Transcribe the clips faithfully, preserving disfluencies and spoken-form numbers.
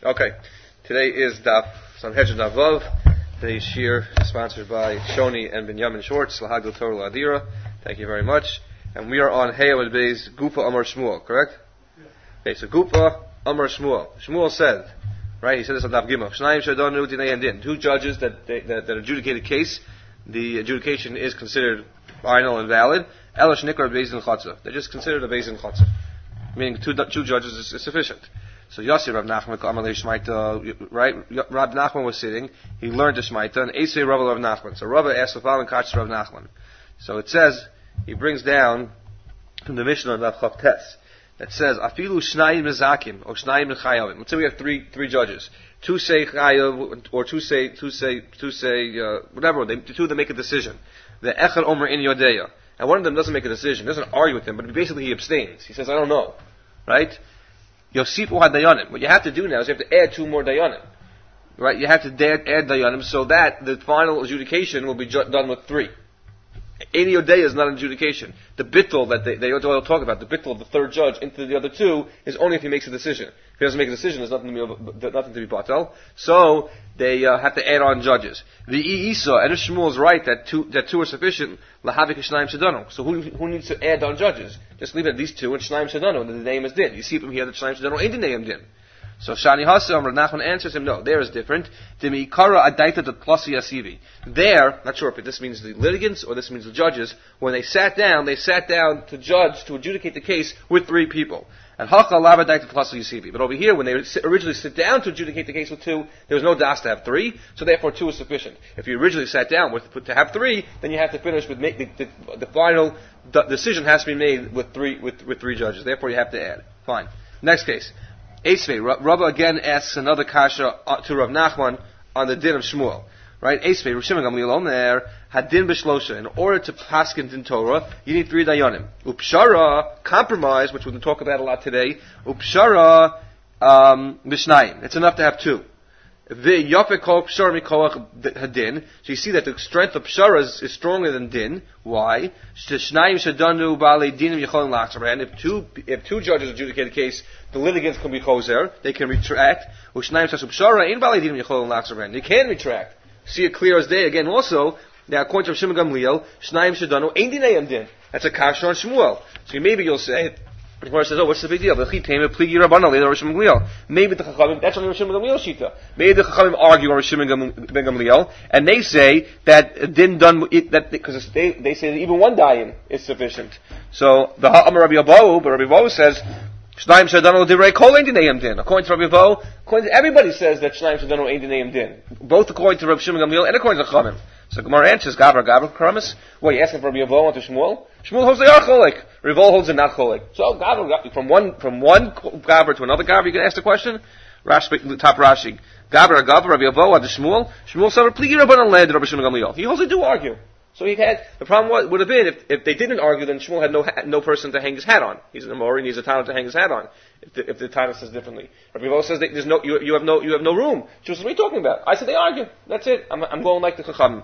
Okay, today is Daf Sanhedrin Daf Vav. Today's shir is sponsored by Shoni and Binyamin Schwartz, Lahagel Torah Adira. Thank you very much. And we are on Hayamad Bey's Gufa Amar Shmuel, correct? Yeah. Okay, so Gufa Amar Shmuel. Shmuel said, right, he said this on Daf Gimel, Shnayim Shadonu Dinei Din. Two judges that, they, that, that adjudicate a case, the adjudication is considered final and valid. Elash Nikar Beis Din Chatzah. They're just considered a Beis Din Chatzah. Meaning two, two judges is, is sufficient. So Yossi Rav Nachman Amalei Shmaita, right? Rav Nachman was sitting. He learned the Shmaita, and Esei Rav Rav Nachman. So Rav asked the following kach Rav Nachman. So it says, he brings down from the Mishnah of Rav Chavtes that says, Afilu Shnayim Mezakim or Shnayim Mechayavim. Let's say we have three three judges. Two say Chayav or two say two say two say uh, whatever. They, two of them make a decision. The Echad Omer in Yodeya, and one of them doesn't make a decision, doesn't argue with him, but basically he abstains. He says, I don't know, right? Yosifu hadayanim. What you have to do now is you have to add two more dayanim, right? You have to add, add dayanim so that the final adjudication will be ju- done with three. Any Odeya is not an adjudication. The bittul that they, they all talk about, the bittul of the third judge into the other two, is only if he makes a decision. If he doesn't make a decision, there's nothing to be, nothing to be batel. So, they uh, have to add on judges. The Isa, and Shmuel is right that two, that two are sufficient, lahavik shnayim shadano. So who, who needs to add on judges? Just leave it at these two, and shnayim shadano, and the name is din. You see from here that shnayim shadano ain't the name din. So Shani Hasam, Rav Nachman answers him, no, there is different. Demiikara adaita de plasi asivi. There, not sure if this means the litigants or this means the judges, when they sat down, they sat down to judge, to adjudicate the case with three people. And Hacha lava adaita plasi asivi. But over here, when they originally sit down to adjudicate the case with two, there was no das to have three, so therefore two is sufficient. If you originally sat down with to have three, then you have to finish with make the, the, the final the decision has to be made with three with, with three judges. Therefore, you have to add. Fine. Next case. Esvei, Rava again asks another kasha to Rav Nachman on the din of Shmuel. Right? Esvei, Rav Shimon Gamliel Omer, hadin b'shlosha. In order to paskin din Torah, you need three dayanim. Upshara, compromise, which we're going to talk about a lot today. Upshara, um, b'shnayim. It's enough to have two. V'yafek kol pshara mikoach hadin. So you see that the strength of pshara is, is stronger than din. Why? Shnayim shadanu ba'alei dinim yicholim lachzaran. If two, if two judges adjudicate a case, the litigants can be choser, they can retract. U'shnayim shashu pshara in ba'alei dinim yicholim lachzaran. They can retract. See it clear as day again. Also, now according to Shimon Gamliel, shnayim shadanu ein dinayim din. That's a kasha on Shmuel. So maybe you'll say. The Gemara says, oh, what's the big deal? Maybe the Chachamim, that's only Rosh Shimon Gamliel Shita. Maybe the Chachamim argue on Rosh Shimon ben Gamliel, and they say that din done, that, because they, they say that even one dayan is sufficient. So, the Ha'amar Rabbi Abahu, but Rabbi Abahu says, Shnayim Shadano Divrei Kol Ein Dinayim Din. According to Rabbi Abahu, according to everybody says that Shnayim Shadano Ein Dinayim Din. Both according to Rabbi Shimon Gamliel and according to Chachamim. So Gemara answers, Gabra, Gabra, Karamis. What, you asking for Rabbi Abahu and to Shmuel? Shmuel holds they are cholik. Rival holds it not cholik. So Gabra, from one, from one Gabra to another Gabra, you can ask the question? Rashi, top Rashi. Gabra, Gabra, Rabbi Abahu and to Shmuel. Shmuel said, Pligi Rabban and led Rabbi Shimon Gamliel. He holds they do argue. So he had, the problem was, would have been, if, if they didn't argue, then Shmuel had no, no person to hang his hat on. He's an Amori, and he's a Tana to hang his hat on. If the, if the Tana says differently. Rabbi Abahu says that there's no, you, you have no, you have no room. She says, what are you talking about? I said they argue. That's it. I'm, I'm going like the Chachamim.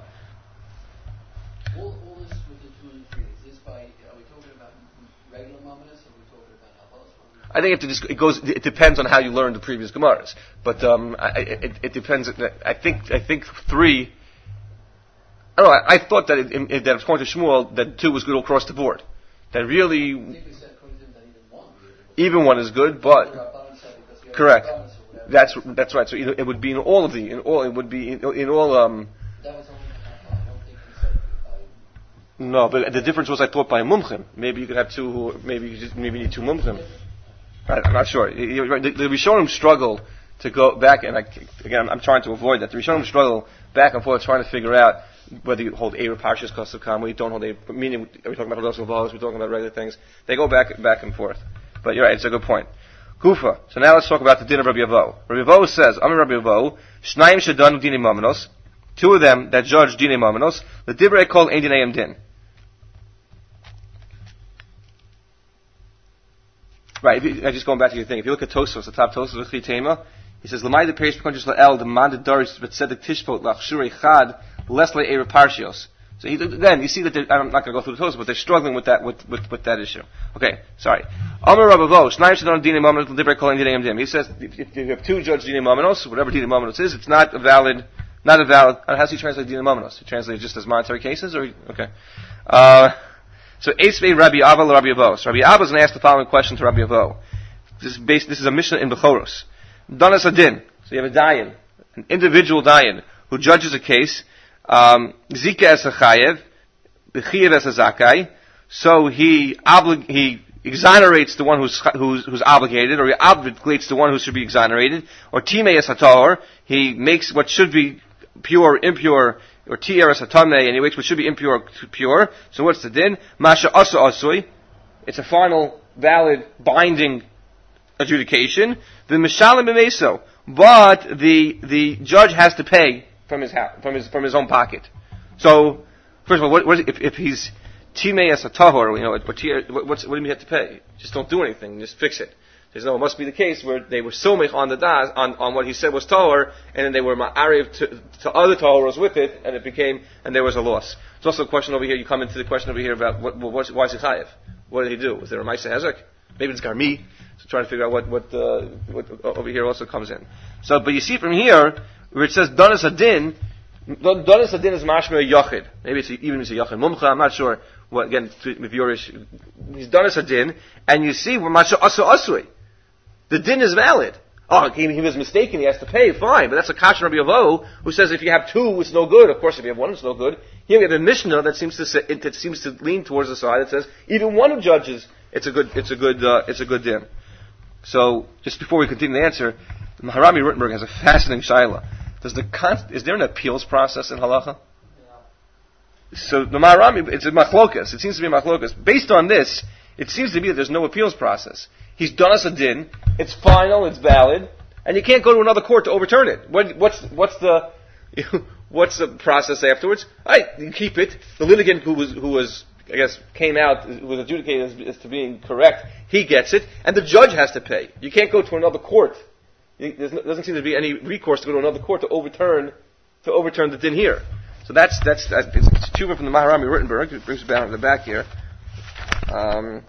All, all this with the two and three, is this by, are we talking about regular Mamonas, or are we talking about Habalas? I think it, just, it goes, it depends on how you learn the previous Gemaras. But, um, I, it, it depends, I think, I think three, I don't know, I, I thought that it, it, that according to Shmuel, that two was good across the board. That really, I think we said according to him that even one. Even one is good, but, correct. That's, that's right. So it would be in all of the, in all, it would be in, in all, um, that was only I don't think he said by, no, but the difference was I thought by a mumchim. Maybe you could have two who, maybe you just, maybe you need two mumchim. Right, I'm not sure. The, the Rishonim struggle to go back, and I, again, I'm trying to avoid that. The Rishonim struggle back and forth trying to figure out whether you hold Eir Parshas Kosav Kam, whether you don't hold Eir, meaning, are we talking about Hodos Vavos, we're talking about regular things. They go back, back and forth. But you're right, it's a good point. Gufa. So now let's talk about the din of Rabbi Abahu. Rabbi Abahu says, I'm Rabbi Abahu, Shnayim Shadanu Dini Mamanos, two of them that judge Dini Mamanos, the Divrei Kol Ein Dinayim Din. Right, if you, I'm just going back to your thing. If you look at Tosfos, the top Tosfos of Chitema, he says, L'may the Perish Pekondris La'el, the Mandad Doris, but Tzedek Tishpot, Lach Shurei Chad, Lesle Eir Parshios. So he, again, you see that I'm not going to go through the Tosfos, but they're struggling with that with, with, with that issue. Okay, sorry. Amar Rabavo, Shnayim Shadon Dinei Mamanos L'Divrei Kol Dinei Yamdim. He says if, if you have two judge Dinei Mamanos, whatever Dinei Mamanos is, it's not a valid, not a valid. How does he translate Dinei Mamanos? He translates it just as monetary cases, or okay. Uh, so Eisvei Rabbi Ava Rabbi Avo. So Rabbi Ava is going to ask the following question to Rabbi Avo. This is based. This is a Mishnah in Bechoros. Danas Adin. So you have a dayan, an individual dayan who judges a case. Um, Zika es a chayev, b'chiyev es a zakai. So he oblig- he exonerates the one who's, who's who's obligated, or he obligates the one who should be exonerated. Or timei es hator, he makes what should be pure impure, or tier es hatamei, and he makes what should be impure pure. So what's the din? Masha asa asui. It's a final, valid, binding adjudication. The mishalim b'meso, but the the judge has to pay from his house, from his from his own pocket. So, first of all, what, what if, if he's timei as a tahor, you know, what, what, what's, what do you have to pay? Just don't do anything, just fix it. There's no, it must be the case where they were somech on the das, on, on what he said was tahor, and then they were ma'ariv to, to other tahoros with it, and it became, and there was a loss. It's also a question over here, you come into the question over here about what, what why is it chayev? What did he do? Was there a ma'aseh hezek? Maybe it's garmi. So trying to figure out what, what, uh, what over here also comes in. So, but you see from here, where it says Donas Adin, Donas Adin is mashma yachid. Maybe it's even it's a yachid mumcha. I'm not sure. What again? With Yorish, he's Donas Adin, and you see where masha asu asui. The din is valid. Oh, he, he was mistaken. He has to pay. Fine, but that's a kasher Rabbi Avo who says if you have two, it's no good. Of course, if you have one, it's no good. Here we have a Mishnah that seems to say, it, it seems to lean towards the side that says even one who judges, it's a good, it's a good, uh, it's a good din. So, just before we continue the answer, the Maharami Rutenberg has a fascinating shaila. Does the con- is there an appeals process in halacha? Yeah. So the Maharami, it's a machlokas. It seems to be a machlokas. Based on this, it seems to be that there's no appeals process. He's done us a din. It's final. It's valid, and you can't go to another court to overturn it. What, what's what's the what's the process afterwards? All right, you keep it. The litigant who was who was I guess came out was adjudicated as, as to being correct. He gets it, and the judge has to pay. You can't go to another court. There doesn't seem to be any recourse to go to another court to overturn to overturn the din here. So that's that's, that's it's, it's tshuva from the Maharami Rutenberg. It brings it down in the back here. Um,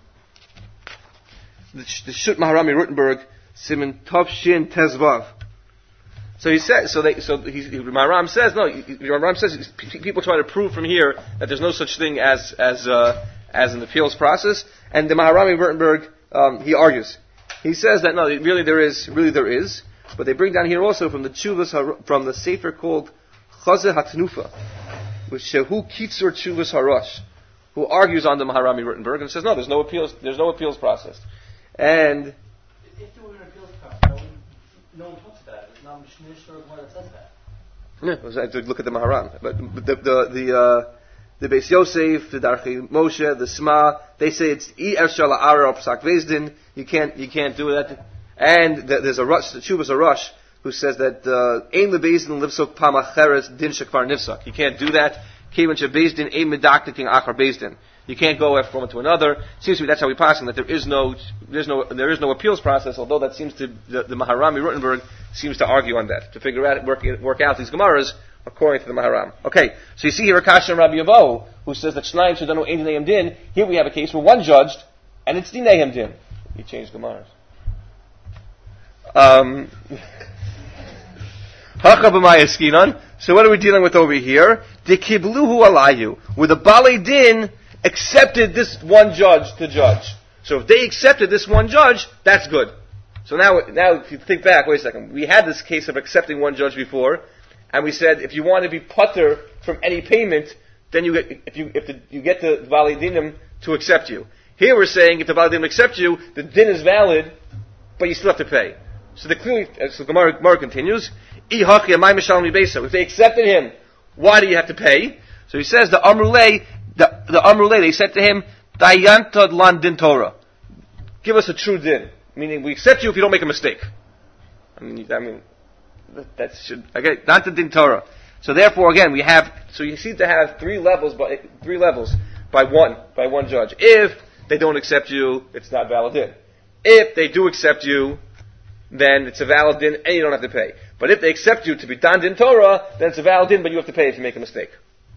the, the Shut Maharami Rutenberg Siman Tov Shin Tezvav. So he says. So they. So he, Maharam says no. Maharam says people try to prove from here that there's no such thing as as uh, as an appeals process. And the Maharami Rutenberg um, he argues. He says that no, really there is, really there is, but they bring down here also from the Tshuvas from the sefer called Chazeh HaTnufa, with Shehu Kitzur Tshuvas Harash, who argues on the Maharami Rutenberg and says no, there's no appeals, there's no appeals process, and if there were an appeals process, no one talks about it. It's not Mishnah or one that says that. Yeah, I have to look at the Maharam, but the the the. Uh, The Beis Yosef, the Darchei Moshe, the Sma, they say it's I Ershal Ara Psak Vezdin. You can't, you can't do that. And there's a rush, the Chuvas a rush, who says that Ein LeBezdin Livsok Pamacheres Din Shekvar Nifsak. You can't do that. Kevin Shebezdin Ein Medaktiking Achar Bezdin. You can't go from one to another. Seems to me that's how we pass that there is no, there's no, there is no appeals process. Although that seems to the, the Maharami Rutenberg seems to argue on that to figure out work work out these Gemaras. According to the Maharam. Okay, so you see here Akash and Rabbi Yavo, who says that Shnayim Shadanu Ein Dinei Din. Here we have a case where one judged, and it's Dinei Din. He changed Gemaras. Um, so what are we dealing with over here? The Kibluhu Alayu, where the Balei Din accepted this one judge to judge. So if they accepted this one judge, that's good. So now, now if you think back, wait a second, we had this case of accepting one judge before. And we said if you want to be putter from any payment, then you get if you if the, you get the Balei Dinim to accept you. Here we're saying if the Balei Dinim accept you, the din is valid, but you still have to pay. So the clearly, so the Gemara, Gemara continues. If they accepted him, why do you have to pay? So he says the Amrulay, the the Amrulay, they said to him, Dayantad lan din Torah. Give us a true din, meaning we accept you if you don't make a mistake. I mean, I mean. That should okay, not the din Torah. So therefore, again, we have so you seem to have three levels by three levels by one by one judge. If they don't accept you, it's not valid din. If they do accept you, then it's a valid din and you don't have to pay. But if they accept you to be dan din Torah, then it's a valid din, but you have to pay if you make a mistake.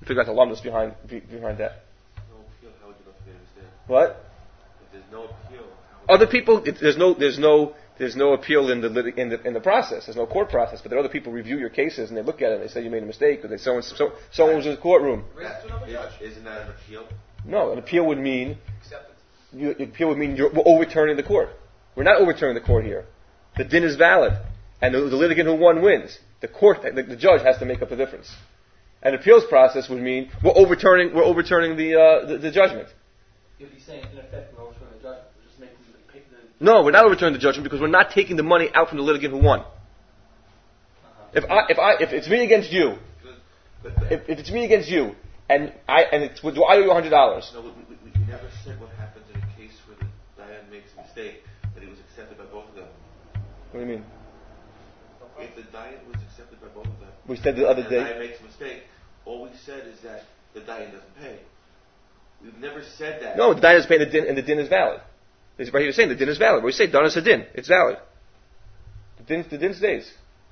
figure out the lumdus behind behind that. No appeal. How would you know if you made a mistake? What? If there's no appeal. Other people, it, there's no, there's no, there's no appeal in the, lit- in the in the process. There's no court process, but there are other people review your cases and they look at it and they say you made a mistake, or they someone so, someone was in the courtroom. That, is, isn't that an appeal? No, an appeal would mean you, an appeal would mean you're overturning the court. We're not overturning the court here. The din is valid, and the, the litigant who won wins. The court, the, the judge has to make up the difference. An appeals process would mean we're overturning, we're overturning the uh, the, the judgment. You'd be saying, in effect, we're overturning the judgment. We're just making the, the No, we're not overturning the judgment because we're not taking the money out from the litigant who won. uh-huh. If I, if I, if it's me against you, if, if it's me against you, and I, and it's, do I owe you a hundred dollars? No, we, we, we never said what happens in a case where the Dayan makes a mistake, that it was accepted by both of them. What do you mean? If the Dayan was accepted by both of them, We said the other and the day. Dayan makes a mistake, all we said is that the Dayan doesn't pay. We've never said that. No, the din is paying the din, and the din is valid. This is right here saying the din is valid. We say dana is a din. It's valid. The din, the din stays.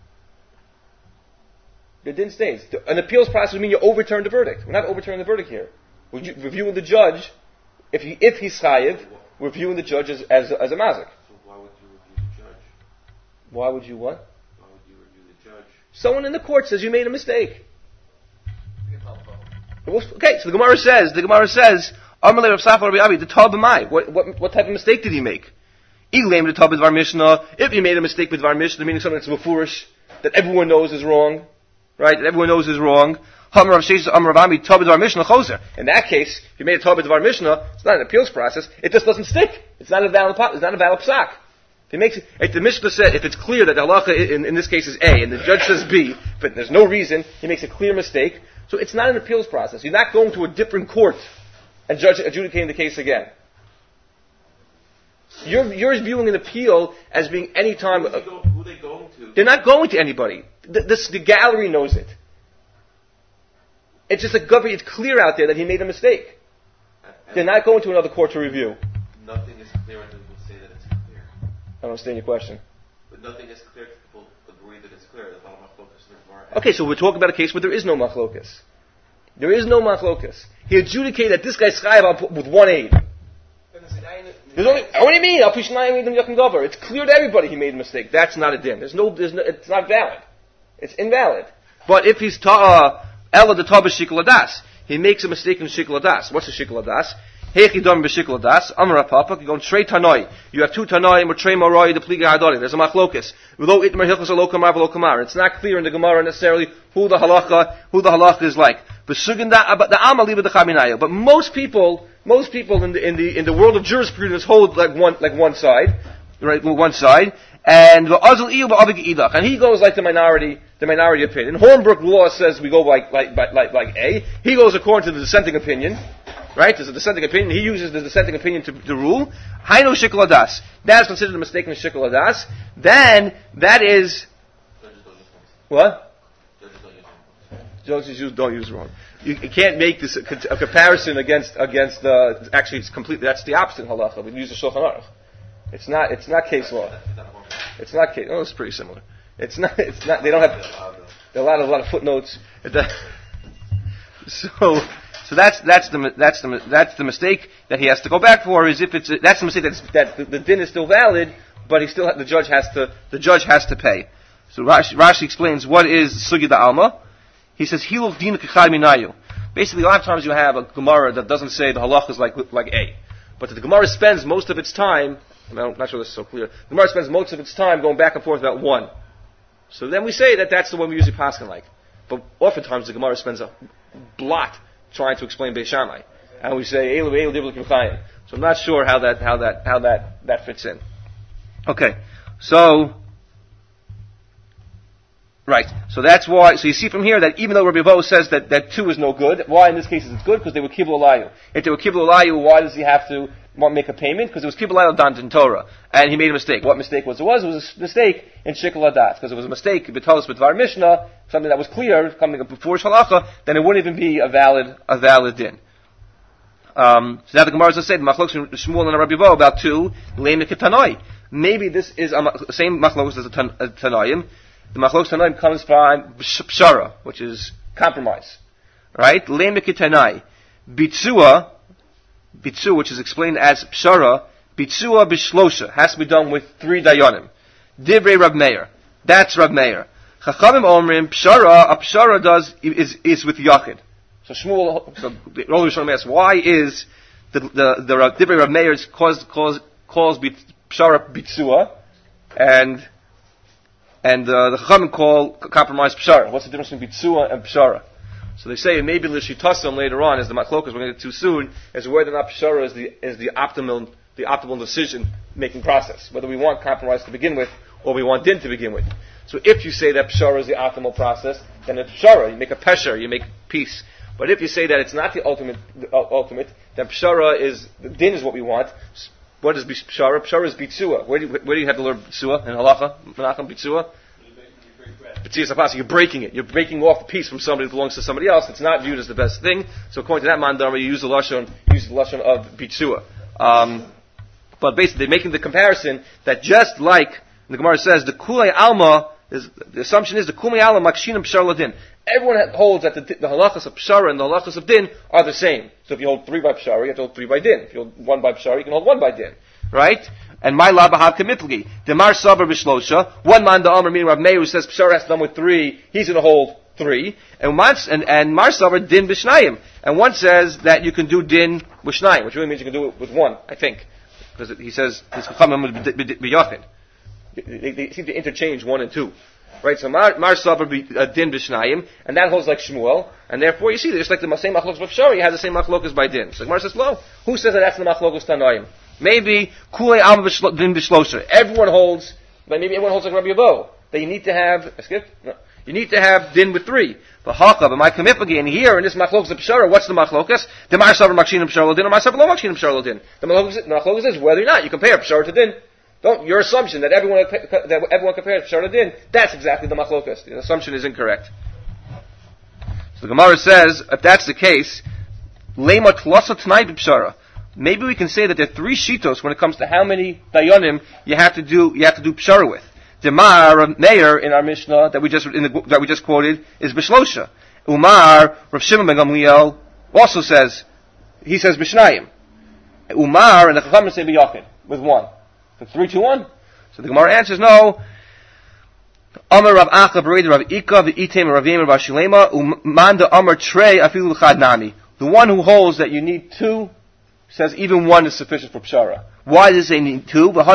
The din stays. An appeals process would mean you overturn the verdict. We're not overturning the verdict here. We're ju- reviewing the judge. If he, if he's chayiv, we're reviewing the judge as, as, as a mazik. So why would you review the judge? Why would you what? Why would you review the judge? Someone in the court says you made a mistake. Okay, so the Gemara says, the Gemara says, Amalei Rav Safar Rabbi Abi, the Tab Amai. What, what, what type of mistake did he make? Igleim the Tab Dvar Mishnah. If he made a mistake with Dvar Mishnah, meaning something that's mafurish, that everyone knows is wrong, right? That everyone knows is wrong. Hamar Rav Sheshes Amar Rav Ami Tab Dvar Mishnah Choser. In that case, if you made a Tab Dvar Mishnah, it's not an appeals process. It just doesn't stick. It's not a valid. It's not a valid psak. If, he makes it, if the Mishnah said, if it's clear that the halacha in, in this case is A, and the judge says B, but there's no reason, he makes a clear mistake. So it's not an appeals process. You're not going to a different court and judge adjudicating the case again. You're, you're viewing an appeal as being any time. Who, go, who are they going to? They're not going to anybody. The, this, the gallery knows it. It's just a government. It's clear out there that he made a mistake. And, and They're not going to another court to review. Nothing is clear until people say that it's clear. I don't understand your question. But nothing is clear until people agree that it's clear. The bottom of focus in the Gemara. Okay, so we're talking about a case where there is no machlokas. There is no machlokas. He adjudicated that this guy's chayav with one aid. There's only, what do you mean? It's clear to everybody he made a mistake. That's not a din. There's no, there's no, it's not valid. It's invalid. But if he's ta, ella the taba shikul adas, he makes a mistake in shikul adas. What's a shikul adas? Hechi dom b'shikul adas. Amar papa. You're going trey tanoi. You have two tanoi and trey maroi the pliga hadori. There's a machlokas. V'lo itmer hilchos alo kamar v'lo kamar. It's not clear in the Gemara necessarily who the halacha, who the halacha is like. But the amal liba the chaminayo. But most people, most people in the in the in the world of jurisprudence hold like one like one side, right? One side, and the azal iyu ba'avik idach, and he goes like the minority, the minority opinion. Hornbrook law says we go like like like like A. He goes according to the dissenting opinion, right? There's a dissenting opinion. He uses the dissenting opinion to, to rule. Hainu shikul adas. That is considered a mistake in shikul adas. Then that is what? Judges use, don't use wrong. You, you can't make this a, a comparison against against uh, actually it's completely that's the opposite halacha. We use the Shulchan Aruch. It's not it's not case law. It's not case. Oh, it's pretty similar. It's not it's not. They don't have there are a lot of a lot of footnotes. So so that's that's the that's the that's the mistake that he has to go back for. Is if it's that's the mistake that's, that the, the din is still valid, but he still the judge has to the judge has to pay. So Rashi, Rashi explains what is Sugya da Alma. He says, Hilul din k'chad minayu. Basically, a lot of times you have a Gemara that doesn't say the halach is like, like A. But the Gemara spends most of its time, I'm not sure this is so clear, the Gemara spends most of its time going back and forth about one. So then we say that that's the one we usually paskin like. But oftentimes the Gemara spends a blot trying to explain Beis Shammai. And we say, Eilu, Eilu, Diblik, Mechayim. So I'm not sure how that, how that, how that, that fits in. Okay. So, right. So that's why, so you see from here that even though Rabbi Vo says that, that two is no good, why in this case is it good? Because they were Kibbul Alayu. If they were Kibbul Alayu, why does he have to make a payment? Because it was Kibbul Alayu Dan in Torah. And he made a mistake. What mistake was it? Was It was a mistake in Shikul Adas. Because it was a mistake, B'Tolos B'Dvar Mishnah, something that was clear, coming up before Shalacha, then it wouldn't even be a valid, a valid din. Um, so now the Gemara has said, Machlokes Shmuel and Rabbi Vo about two, Leim Ketanoi. Maybe this is the same Machlokes as a Tanoim. The Machlokes Tanoim comes from Pshara, which is compromise. right? Lemekitanai. Bitsua, Bitsua, which is explained as Pshara, Bitsua Bishlosha, has to be done with three Dayanim. Divrei Rab Meir. That's Rab Meir. Chachamim Omrim, Pshara, a Pshara does, is, is with Yachid. So Shmuel, so the Rosh Hashanah asks, why is the, the, the Divrei Rab Meir calls, calls, calls Pshara Bitsua, and, and, uh, the Chachamim call compromise Pshara. What's the difference between Bitsua and Pshara? So they say maybe L'Shitasim later on, as the Machlokas, we're going to get too soon, is whether or not Pshara is the, is the optimal, the optimal decision-making process. Whether we want compromise to begin with, or we want din to begin with. So if you say that Pshara is the optimal process, then it's Pshara. You make a pesher, you make peace. But if you say that it's not the ultimate, the ultimate, then Pshara is, din is what we want. What is Pshara? Pshara is Bitsua. Where do you, where do you have to learn Bitsua? In Halacha? Menachem Bitsua? You're breaking it. You're breaking off the piece from somebody that belongs to somebody else. It's not viewed as the best thing. So according to that mandama, you use the lashon, use the lashon of bitsua. Um, but basically, they're making the comparison that just like the Gemara says, the kulei alma is the assumption is the kulei alma makshinim pshar ladin. Everyone holds that the, the halachas of pshara and the halachas of din are the same. So if you hold three by pshara, you have to hold three by din. If you hold one by pshara, you can hold one by din, right? And my labahav kamitlgi. Demar sabar b'shlosha. One man the Amr meaning Rav Meir who says Pshara has to done with three. He's going to hold three. And once and and Mar sabar din b'shnayim. And one says that you can do din b'shnayim, which really means you can do it with one. I think because he says his chachamim b'yachid. They, they seem to interchange one and two, right? So Mar, mar sabar uh, din b'shnayim, and that holds like Shmuel. And therefore, you see, just like the same machlokas by Pshara, he has the same machlokas by din. So Gemara says, "Lo, who says that that's the machlokas tanoim?" Maybe kulei alma din b'shlosha. Everyone holds, but maybe everyone holds like Rabbi Yavo that you need to have. Skip. No, you need to have din with three. But haka, but my comipagi, and here in this machlokas of Pshara, what's the machlokas? The mar savar makshinim pshara din, or mar savar lo makshinim pshara din. The machlokas is whether or not you compare Pshara to din. Don't your assumption that everyone that everyone compares Pshara to din. That's exactly the machlokas. The assumption is incorrect. So the Gemara says, if that's the case, lema tlasa t'nai b'pshara. Maybe we can say that there are three shitos when it comes to how many dayanim you have to do you have to do pshara with. Demar Rav Meir in our Mishnah that we just in the, that we just quoted is b'shlosha. Umar Rav Shimon ben Gamliel also says he says b'shnayim. Umar and the Chachamim say b'yachid with one. So three to one. So the Gemara answers no. Amar Rav Acha b'Reid Rav Ika v'item Rav Yemer Bar Shilema umanda Amar Trey afilu l'chad nami. The one who holds that you need two says even one is sufficient for pshara. Why does it need two? In order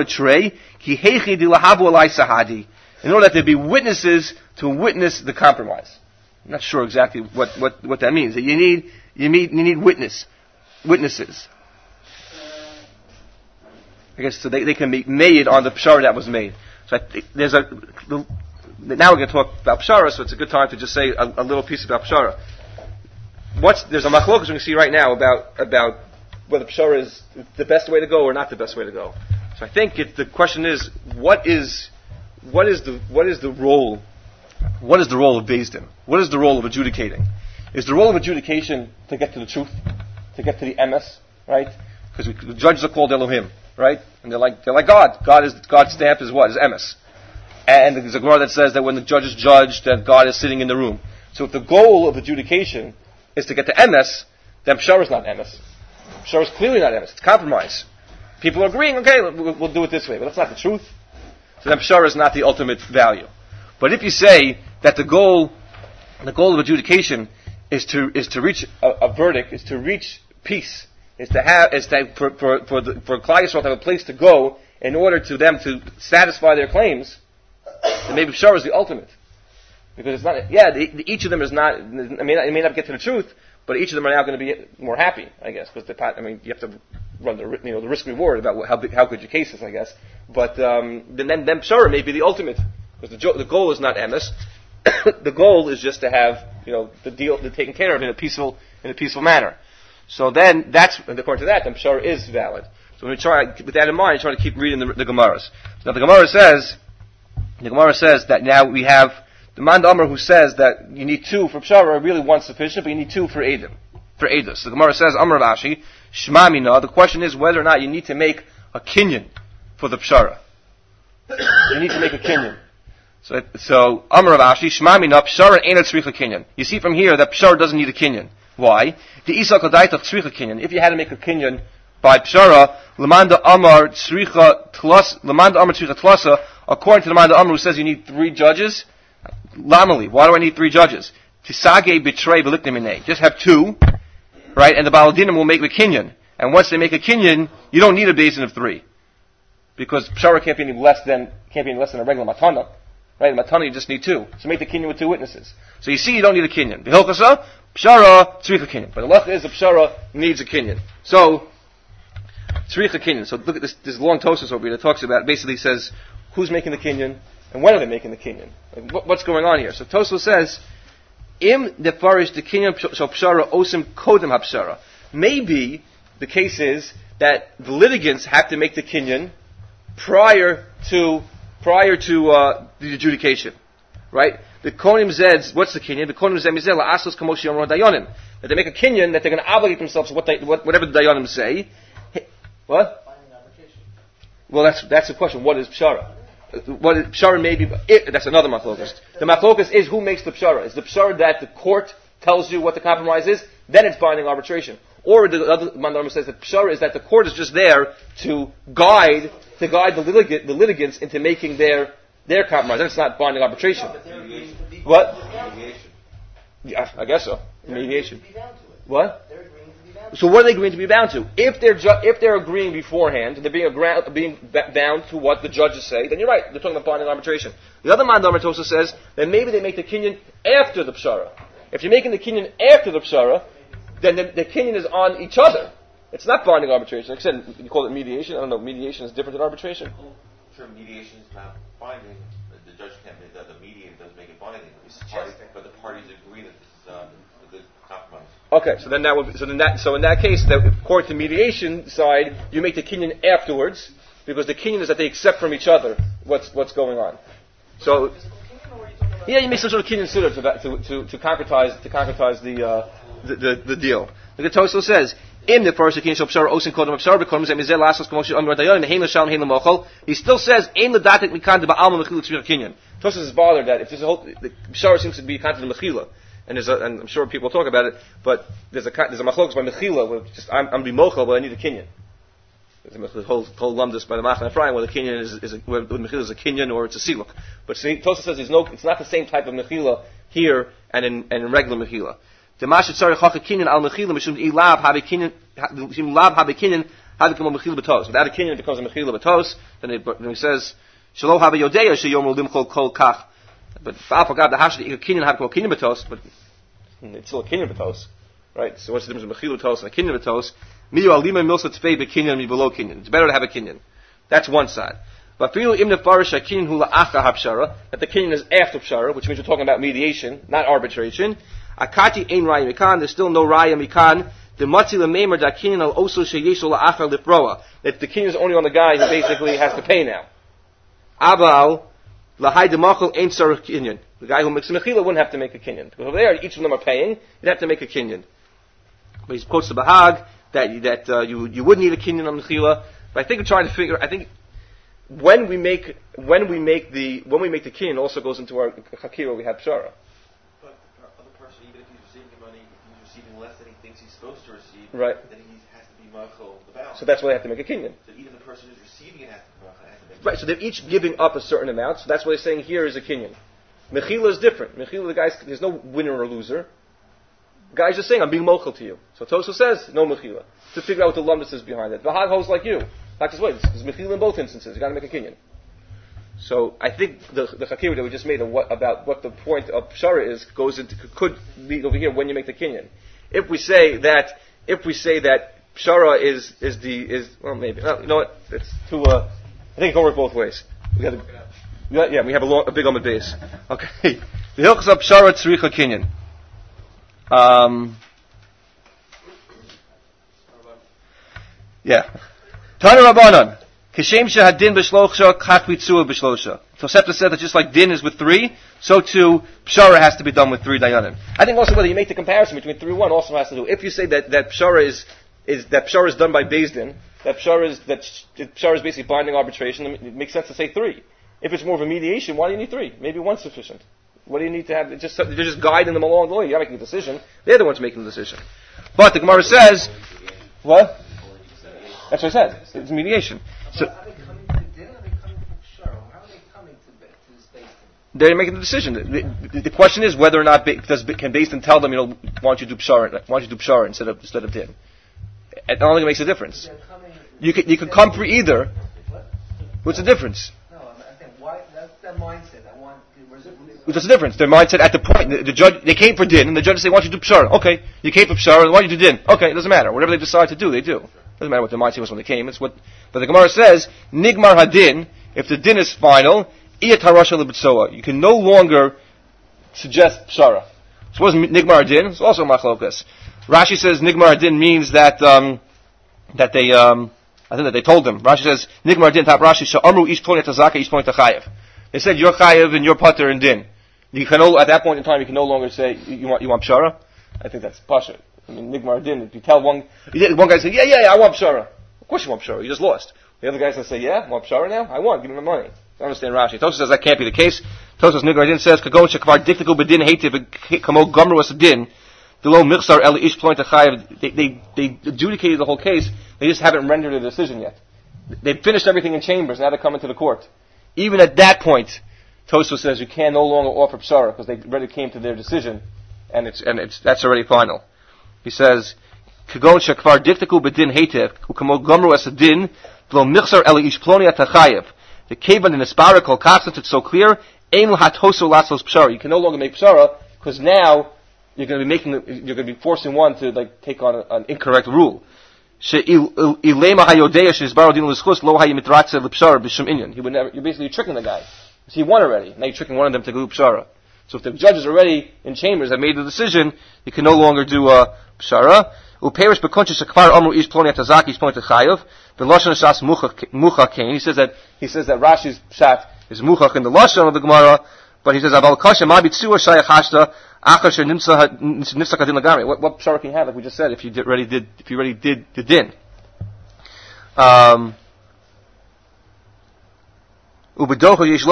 that there be witnesses to witness the compromise. I'm not sure exactly what, what, what that means. You need you need you need witness witnesses. I guess so they, they can be made on the pshara that was made. So I think there's a now we're going to talk about pshara, so it's a good time to just say a, a little piece about pshara. What's there's a machlokas we can see right now about about whether pshara is the best way to go or not the best way to go. So I think it, the question is, what is, what is the, what is the role, what is the role of Beis Din? What is the role of adjudicating? Is the role of adjudication to get to the truth, to get to the emes, right? Because the judges are called Elohim, right? And they're like, they're like God. God is, God's stamp is what? Is emes. And there's a Gemara that says that when the judge is judged, that God is sitting in the room. So if the goal of adjudication is to get to emes, then pshara is not emes. Pshara is clearly not emes. It's compromise. People are agreeing, okay, we'll, we'll do it this way, but that's not the truth. So then pshara is not the ultimate value. But if you say that the goal, the goal of adjudication is to is to reach a, a verdict, is to reach peace, is to have, is to for for for, the, for Klal Yisrael to have a place to go in order to them to satisfy their claims, then maybe pshara is the ultimate, because it's not. Yeah, the, the, each of them is not. I mean, it may not get to the truth. But each of them are now going to be more happy, I guess, because the I mean you have to run the you know the risk reward about how big, how good your case is, I guess. But um, then then, then pshara may be the ultimate, because the jo- the goal is not emes. The goal is just to have you know the deal the taken care of in a peaceful in a peaceful manner. So then that's and according to that, then pshara is valid. So when we try with that in mind, try to keep reading the, the Gemaras. Now the Gemara says the Gemara says that now we have. The Man Amr who says that you need two for pshara, really one's sufficient, but you need two for Eidim, for Eidos. The Gemara says, Amr Rashi, Shema Mina, the question is whether or not you need to make a kinyan for the pshara. You need to make a kinyan. So, so Amar Rav Ashi, Shema Mina, Pshara ain't a tzricha kinyan. You see from here that Pshara doesn't need a kinyan. Why? The Isa Kadaita tzricha kinyan. If you had to make a kinyan by Pshara, Lamanda Amar tzricha tlas, Lamanda Amar tzricha tlasa, according to the Lamanda Amar who says you need three judges, Lamali, why do I need three judges? Tisage betray beliknimine. Just have two, right? And the Baladinim will make the kinyan. And once they make a kinyan, you don't need a basin of three. Because Pshara can't be any less than, can't be any less than a regular matana. Right? In matana you just need two. So make the kinyan with two witnesses. So you see you don't need a kinyan. B'hilchasa, Pshara, tzricha kinyan. But the lach is the Pshara needs a kinyan. So, tzricha kinyan. So look at this, this long Tosas over here that talks about, basically says, who's making the kinyan, and when are they making the kinyan? Like, what, what's going on here? So Tosas says, Im defarish the kinyan so Pshara osim kodem hapshara. Maybe the case is that the litigants have to make the kinyan prior to prior to uh, the adjudication, right? The konim zeds, what's the kinyan? The konim zed mizeh la'asos kamoshi yomro dayanim. That they make a kinyan that they're going to obligate themselves to what they, what, whatever the dayanim say. What? Well, that's that's the question. What is pshara? What is pshara? Maybe it, that's another machlokas. The machlokas is who makes the pshara. Is the pshara that the court tells you what the compromise is? Then it's binding arbitration. Or the other Mandarma says that pshara is that the court is just there to guide to guide the, litigant, the litigants into making their their compromise. Then it's not binding arbitration. Mediation. What? Mediation. Yeah, I guess so. Mediation. What? They're agreeing to be bound to. So what are they agreeing to be bound to? If they're ju- if they're agreeing beforehand, they're being agra- being ba- bound to what the judges say, then you're right. They're talking about binding arbitration. The other Mandarma Tosa says that maybe they make the kinyan after the pshara. If you're making the kinyan after the pshara, then the, the kinyan is on each other. It's not binding arbitration. Like I said, you call it mediation. I don't know. Mediation is different than arbitration. Sure, mediation is not binding. The, the judge can't make that. The mediator does make it binding. It's party, but the parties agree that this is uh, a good compromise. Okay, so then that would, so then that so in that case, that according to the mediation side, you make the kinyan afterwards because the kinyan is that they accept from each other what's what's going on. So yeah, you make some sort of kinyan suda to to to to concretize to concretize the uh, the, the the deal. Look at Tosfos says. In the first kinyan shel pshara osin kodem pshara becomes emizel lasos kamosh amar dayan and heim l'shalom heim l'mochel. He still says ein l'datek mikan de ba'alma mechila tzvir kinyan. Tosfos is bothered that if there's a whole the pshara seems to be kind of the mechila, and there's a, and I'm sure people talk about it, but there's a there's a machlokas by mechila where just I'm I'm be mochel but I need a kinyan. There's a whole whole lumdus by the Machna Ephraim where the kinyan is is a, where the mechila is a kinyan or it's a siluk. But Tosfos says there's no it's not the same type of mechila here and in and in regular mechila. The Mashat Tzarech Hacha Kinyan al Mechila Mishum Ilab Habe Kinyan Mishum Lab Habe Kinyan Habe Kamo Mechila B'Tos. Without a Kinyan it becomes a Mechila B'Tos. Then it, then he says Shelo Habe Yodeya Sheyom Limchol Kol Kach. But Fa'al Pagab the Hashad Ika Kinyan Habe Kamo Kinyan B'Tos. But it's still a Kinyan B'Tos, right? So what's the difference between Mechila B'Tos and a Kinyan B'Tos? Miyu Alima Milsa Tzvei B'Kinyan Mi Below Kinyan. It's better to have a Kinyan. That's one side. But Filu Im Nefarish HaKinyan Hu La'acha HaPshara, that the Kinyan is after Pshara, which means we're talking about mediation, not arbitration. Akati ein raya mikan. There's still no raya mikan. The matzi lemeimer da kinyan al oso sheyesho la'achar lifroa. That the kinyan is only on the guy who basically has to pay now. Abal lahai demachol ein sarich kinyan. The guy who makes a mechila wouldn't have to make a kinyan because over there each of them are paying. You'd have to make a kinyan. But he quotes the Bahag that that uh, you you would need a kinyan on mechila. But I think we're trying to figure. I think when we make when we make the when we make the kinyan also goes into our chakira we have pshara. Even if he's receiving money, if he's receiving less than he thinks he's supposed to receive, right. then he has to be machal the balance. So that's why they have to make a kinyan. So even the person who's receiving it has to be machal. Has to make Right. So they're each giving up a certain amount. So that's why they're saying here is a kinyan. Mechila is different. Mechila, the guys, there's no winner or loser. The guy's just saying, I'm being mochel to you. So Tosa says, no mechila. To figure out what the lumdus is behind it. Vahag holds like you. Not just wait. There's mechila in both instances. You got to make a kinyan. So I think the the chakira that we just made of what, about what the point of pshara is goes into could lead over here when you make the kinyan. If we say that if we say that pshara is is the is well maybe well, you know what it's too uh, I think it can work both ways. We got to, yeah we have a, long, a big on base. Okay, the hilchos of pshara tzricha kinyan. Um, yeah, Tana Rabbanan. Kishem shehadin b'shlosha kach bitzua b'shlosha. Tosefta said that just like din is with three, so too pshara has to be done with three dayanim. I think also whether you make the comparison between three and one also has to do. If you say that, that pshara is is that pshara is done by Beis Din, that pshara is that pshara is basically binding arbitration, it makes sense to say three. If it's more of a mediation, why do you need three? Maybe one's sufficient. What do you need to have? It's just, they're just guiding them along the way. You're not making a decision. They're the ones making the decision. But the Gemara says, what? That's what I said. It's mediation. So, are they coming to the din or are they coming to the pshara? How are they coming to, to this basin? they're making the decision. The, the, the question is whether or not does can Basin tell them, you know, why don't you do pshara, why don't you do pshara instead of instead of din? I don't think it makes a difference. You could you could come for either. What's the difference? No, I think why that's their mindset. I want. What's the difference? Their mindset at the point the, the judge they came for din and the judge say, why don't you do pshara? Okay, you came for pshara, why don't you do din? Okay, it doesn't matter. Whatever they decide to do, they do. Doesn't matter what their mindset was when they came. It's what. But the Gemara says, nigmar hadin. If the din is final, iyat harasha lebitzoa. You can no longer suggest pshara. So what is nigmar hadin? It's also machlokas. Rashi says nigmar hadin means that um, that they um, I think that they told them. Rashi says nigmar hadin tap Rashi sha'amru ish ploni tazaka ish ploni tachayev. They said you're chayev and you're pater and din. You can no, at that point in time you can no longer say you, you want you want pshara. I think that's pasha. I mean nigmar hadin. If you tell one one guy say yeah yeah yeah I want pshara. Of course you want pshara. You just lost. The other guy's going to say yeah I want pshara now. I want. Give me my money. I understand Rashi. Tosfos says that can't be the case. Tosfos nigmar hadin says kagon shekvar diktiku bedin heitiv kamo gomru as din. The low michsar el ish ploni tachayev. They they they adjudicated the whole case. They just haven't rendered a decision yet. They've finished everything in chambers. Now they're coming to the court. Even at that point, Tosfos says you can no longer offer pshara because they already came to their decision, and it's and it's that's already final. He says, "Kagon shekvar diktaku bedin heitev ukamo gomru as din lo michsar eli ish ploni atachayev." The kevan in the spara kol kafsent it's so clear. Ein lahatoso lasos pshara. You can no longer make pshara because now you're going to be making you're going to be forcing one to like take on a, an incorrect rule. She ilema hayodea shizbaro din l'schus lo hayimitratze l'pshara b'shem inyan. He would never. You're basically tricking the guy. He won already. Now you're tricking one of them to do pshara. So if the judges already in chambers have made the decision, you can no longer do uh, pshara. Uperish bekonches akvar amru ish ploni atazaki ish ploni techayev. The lashon shas muchach kain. He says that he says that Rashi's pshat is muchach in the lashon of the Gemara, but he says aval kasha ma bitzua shayach hashta achar shenimsa nifsak adin lagami. What what pshara can you have? Like we just said, if you did, already did if you already did the din. Um. But he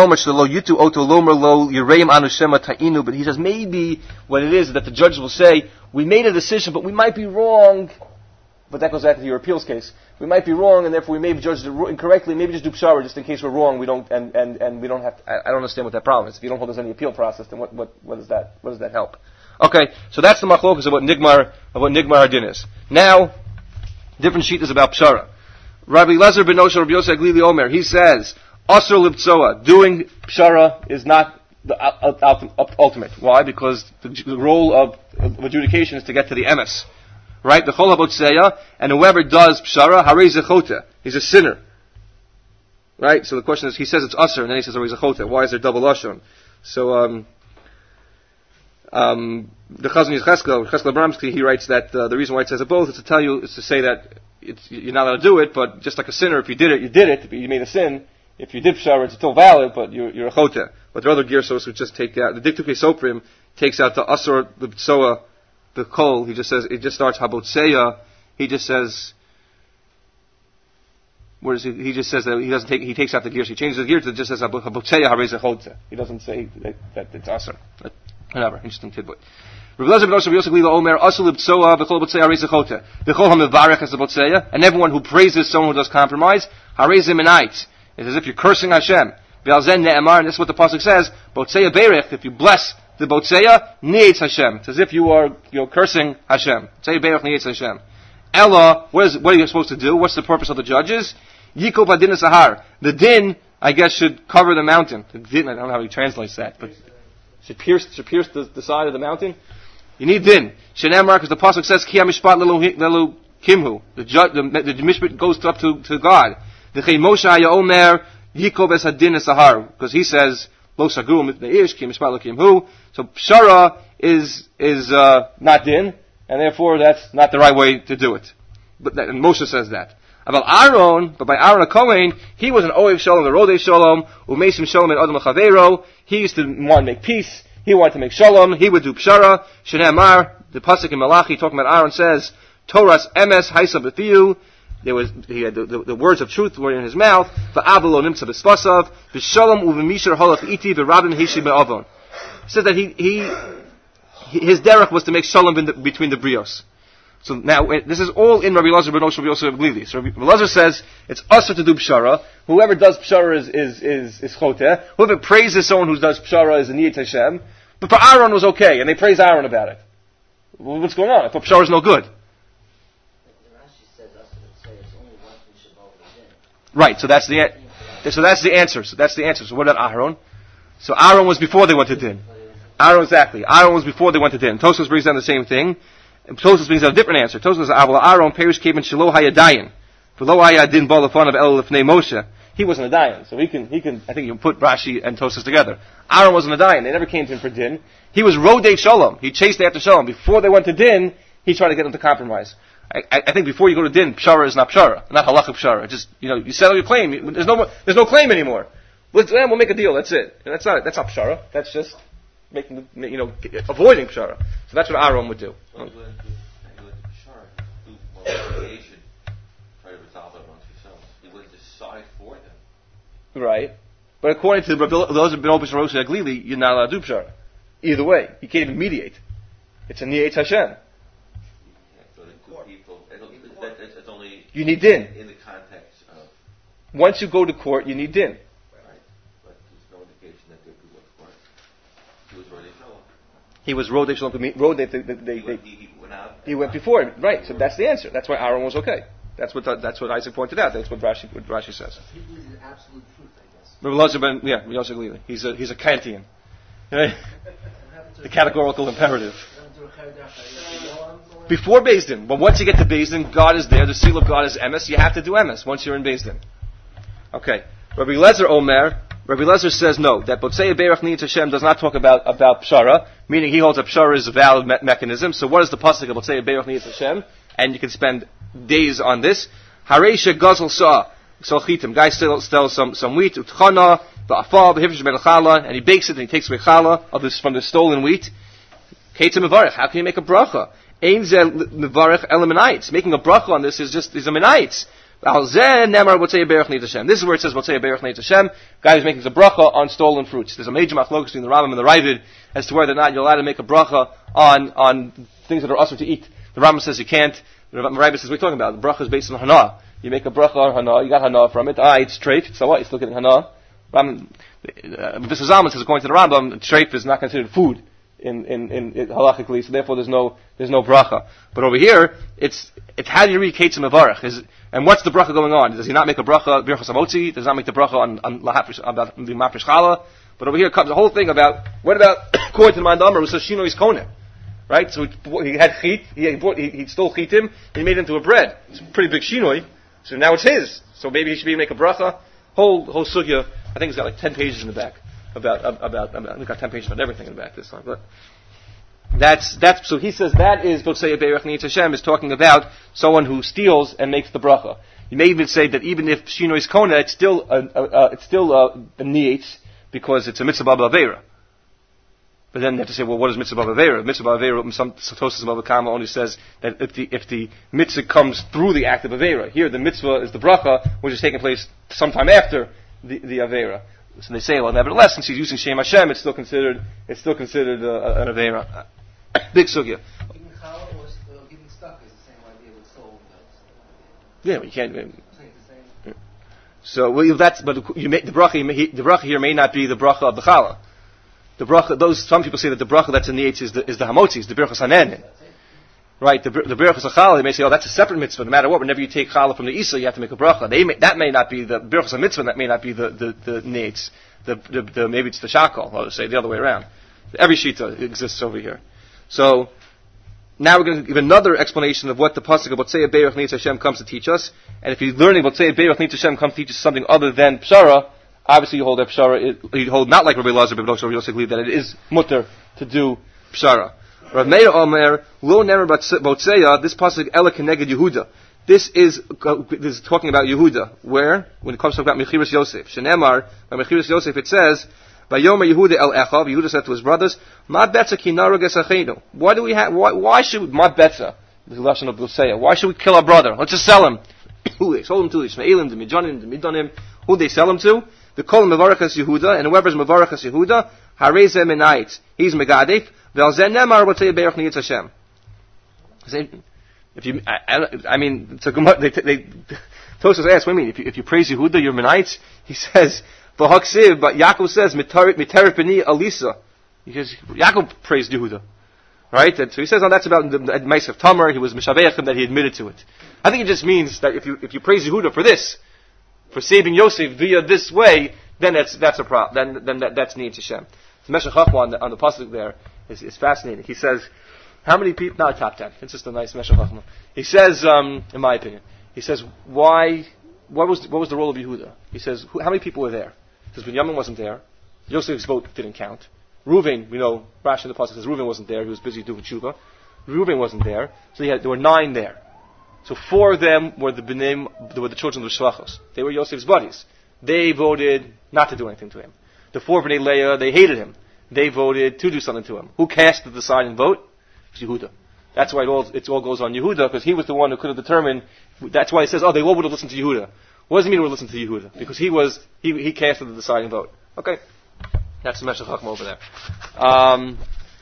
says maybe what it is that the judge will say, we made a decision, but we might be wrong. But that goes back to your appeals case. We might be wrong, and therefore we may have judged it incorrectly. Maybe just do pshara, just in case we're wrong. We don't, and, and, and we don't have. To, I, I don't understand what that problem is. If you don't hold us any appeal process, then what what what does that what does that help? Okay, so that's the machlokas of what nigmar of what nigmar hadin is. Now, different sheet is about pshara. Rabbi Lezer ben Osher Rabbi Yosef Glili Omer. He says. Asr libtzoa, doing pshara is not the ultimate. Why? Because the role of, of adjudication is to get to the emes. Right? The chol habotzeya, and whoever does pshara, harei zechota, he's a sinner. Right? So the question is, he says it's asr, and then he says harei zechota. Why is there double lashon? So, um, um, the Chazon Yecheskel, Yecheskel Abramsky, he writes that uh, the reason why it says it both is to tell you, is to say that it's, you're not allowed to do it, but just like a sinner, if you did it, you did it, you made a sin. If you did pshara, it's still valid, but you're, you're a chota. But there are other girsos which just take out, the Diktuke Soprim takes out the asor, the b'tsoa, the kol, he just says, it just starts habotseya, he just says, where is he, he just says that he doesn't take, he takes out the gears, he changes the gear to just says habotseya harei chota. He doesn't say that, that it's asor. But whatever, interesting tidbit. Rabbi Lezer ben Osher Yosef Glila Omer, asor libtsoa, v'chol botseya harei chota. V'chol ha'mevarech as a botseya, and everyone who praises someone who does compromise, harei zemenait. It's as if you're cursing Hashem. And this is what the pasuk says. Botzeya berech. If you bless the botzeya, neitz Hashem. It's as if you are you're cursing Hashem. Botzeya berech neitz Hashem. Ella, what is what are you supposed to do? What's the purpose of the judges? Yikov adin sahar. The din, I guess, should cover the mountain. The din, I don't know how he translates that, but should pierce should pierce the, the side of the mountain. You need din. Shenemar, because the pasuk says Ki hamishpat lelu kimhu. The judge, the, the, the mishpat goes up to, to God. The Moshe Omer Yikov es hadin sahar, because he says lo sagru mitnei ish ki mishpat lo kimhu. So pshara is is uh, not din, and therefore that's not the right way to do it. But that, and Moshe says that. About Aaron, but by Aaron HaKohen, he was an Oev Shalom, the Rodei Shalom, Umesim Shalom and Adam Chavero. He used to want to make peace. He wanted to make Shalom. He would do pshara. Shnei Amar, the pasuk in Malachi talking about Aaron says, Torah's emes haisa b'fiu. There was he had the, the, the words of truth were in his mouth. Va'avalo nimtza b'spasav v'shalom u'v'misher halach iti v'rabim heishi be'avon. He said that he he his derech was to make shalom in the, between the brios. So now this is all in Rabbi Elazar ben Moshe Rabbi Yosef Glili. So Rabbi Elazar says it's usher to do pshara. Whoever does pshara is is is, is choteh. Whoever praises someone who does pshara is a niyat Hashem. But for Aaron was okay, and they praise Aaron about it. Well, what's going on? I thought pshara is no good. Right, so that's the so that's the answer. So that's the answer. So what about Aaron? So Aaron was before they went to din. Aaron exactly. Aaron was before they went to din. Tosfos brings down the same thing. And Tosfos brings down a different answer. Tosfos says, "Aval Aaron perish came in Shiloh hayadayin. For lo hayadin balafon of El lefnei Moshe." He wasn't a dayan, so he can he can I think you can put Rashi and Tosfos together. Aaron wasn't a dayan. They never came to him for din. He was rodei shalom. He chased after shalom. Before they went to din, he tried to get them to compromise. I, I think before you go to din, pshara is not pshara, not halacha pshara. Just, you know, you settle your claim. There's no more, there's no claim anymore. Let's, well, we'll make a deal. That's it. And that's not that's not pshara. That's just making, you know, avoiding pshara. So that's what Aaron would do. So um, mediation, try to resolve it amongst yourselves. He wouldn't decide for them. Right. But according to those who have been open to Rosh Haglili, you're not allowed to do pshara. Either way, you can't even mediate. It's a niyat Hashem. It's only you need din. In the context of... Once you go to court, you need din. Right. But there's no indication that they could go to court. He was Rodei Shalom. He was Rodei Shalom. Rodei, they, they, they, he, went, he, he went out. He went before him. Right, so that's the answer. That's why Aaron was okay. That's what that's what Isaac pointed out. That's what Rashi, what Rashi says. He believes in absolute truth, I guess. Rabbi Elazar ben, yeah, Yosef Glili. He's a, he's a Kantian. Right? The categorical imperative. Before Beis Din, but once you get to Beis Din, God is there. The seal of God is emes. You have to do emes once you're in Beis Din. Okay, Rabbi Elazar Omer. Rabbi Elazar says no. That Botzei Beirach Niyat Hashem does not talk about about pshara, meaning he holds that pshara is a valid me- mechanism. So what is the pasuk of Botzei Beirach Niyat Hashem? And you can spend days on this. Hareisha Gazel Sa Salchitim. Guy sells some some wheat utchana ba'afal b'hivrish ben challah, and he bakes it and he takes away challah of this from the stolen wheat. Ketzim mevarich. How can you make a bracha? Ein zeh mevarich eliminates. Making a bracha on this is just is a minaitz. This is where it says Botzei Beirach Niyat Hashem. Guy who's making a bracha on stolen fruits. There's a major machlokes between the Rambam and the Ravid as to whether or not you're allowed to make a bracha on on things that are usher to eat. The Rambam says you can't. The Ravid says we're talking about the bracha is based on hana. You make a bracha on hana. You got hana from it. Ah, it's treif. So what? You're still getting hana. Rambam, uh, Mister Zalman says according to the Rambam, treif is not considered food. In, in, in, in halachically, so therefore there's no there's no bracha. But over here, it's it's how do you read Ketzim Mevarach? Is and what's the bracha going on? Does he not make a bracha Birchas Hamotzi? Does he not make the bracha on on lahaprish, about the maprish challah? But over here comes the whole thing about what about according to the Mandamar who says Shino is kone, right? So he, he had chit, he he, bought, he he stole chitim, and he made it into a bread. It's a pretty big shinoi, so now it's his. So maybe he should be make a bracha. Whole whole sugya. I think it's got like ten pages in the back. About, about, about, we've got ten pages about everything in the back this time, but that's, that's, so he says that is, Botzei Beirach Niyat Hashem is talking about someone who steals and makes the bracha. You may even say that even if Shino is Kona, it's still, a, a, a, it's still a, a niyat, because it's a mitzvah b'aveira. But then you have to say, well, what is mitzvah b'aveira? Mitzvah b'aveira, some Tosfos Bava Kama only says that if the, if the mitzvah comes through the act of aveira. Here, the mitzvah is the bracha, which is taking place sometime after the, the aveira. So they say, well, nevertheless, since he's using Shem Hashem, it's still considered, it's still considered uh, an Aveira. Big sugya. Giving challah or uh, giving stuff is the same idea with soul. Yeah, but you can't. Uh, so, well, that's, but you make, the bracha, the bracha here may not be the bracha of the challah. The bracha, those, some people say that the bracha that's in the Eitz is the, is the hamotzi, the birchas hanen. Right, the, the birchas of challah, they may say, oh, that's a separate mitzvah, no matter what, whenever you take challah from the Isa, you have to make a bracha. They may, that may not be the birchas of mitzvah, that may not be the, the, the neitz. The, the, the, maybe it's the shakal, I'll say, the other way around. Every shita exists over here. So, now we're going to give another explanation of what the pasuk of Botzei Beirach Niyat Hashem comes to teach us. And if you're learning Botzei Beirach Niyat Hashem comes to teach us something other than pshara, obviously you hold that pshara, you hold not like Rabbi Elazar, but also Yosef Glili, that it is mutter to do pshara. Rav Meir Omer, Lo Nemer Botzeya, this pasuk Ela Keneged Yehuda. This is, uh, this is talking about Yehuda. Where? When it comes to talk about Mechiras Yosef. Shenemar, by Mechiras Yosef it says, Vayomer Yehuda El Echav, Yehuda said to his brothers, Ma betza ki narug es acheinu. Why do we have, why, why should, Ma betza, the lesson of Botzeya, why should we kill our brother? Let's just sell him. Who they sold him to? The Ishmaelim, the Mijanim, the Midonim. Who they sell him to? The Kol Mevarachas Yehuda, and whoever's Mevarachas Yehuda, Hareze Menait. He's Megadif. Velzen Nemar B'Tzei Be'erach Niyitz Hashem. If you, I, I, I mean, it's a Gemara. They, they, Tosfos asks, what do you mean? If you, if you praise Yehuda, you're Menait. He says, V'Haksiv, but Yaakov says, Miterep B'ni Alisa. He says, Yaakov praised Yehuda. Right? And so he says, oh, that's about the Meis of Tamar. He was Mishabeach him that he admitted to it. I think it just means that if you, if you praise Yehuda for this, for saving Yosef via this way, then that's, that's a problem. Then, then that, that's Niyitz Hashem. The Meshech Chochmah on the, on the pasuk there is, is fascinating. He says, how many people, not a top ten, it's just a nice Meshech Chochmah. He says, um, in my opinion, he says, why, what was, what was the role of Yehuda? He says, who, how many people were there? He says, Binyamin wasn't there. Yosef's vote didn't count. Reuven, we know, Rashi in the pasuk says Reuven wasn't there, he was busy doing tshuva. Reuven wasn't there, so he had, there were nine there. So four of them were the Benim, they were the children of the Shlachos. They were Yosef's buddies. They voted not to do anything to him. The four Bnei Leah, they hated him. They voted to do something to him. Who cast the deciding vote? It was Yehuda. That's why it all, it all goes on Yehuda, because he was the one who could have determined, that's why he says, oh, they all would have listened to Yehuda. What does it mean we would listen to Yehuda? Because he was, he, he casted the deciding vote. Okay. That's the Meshech Chochmah over there. Um,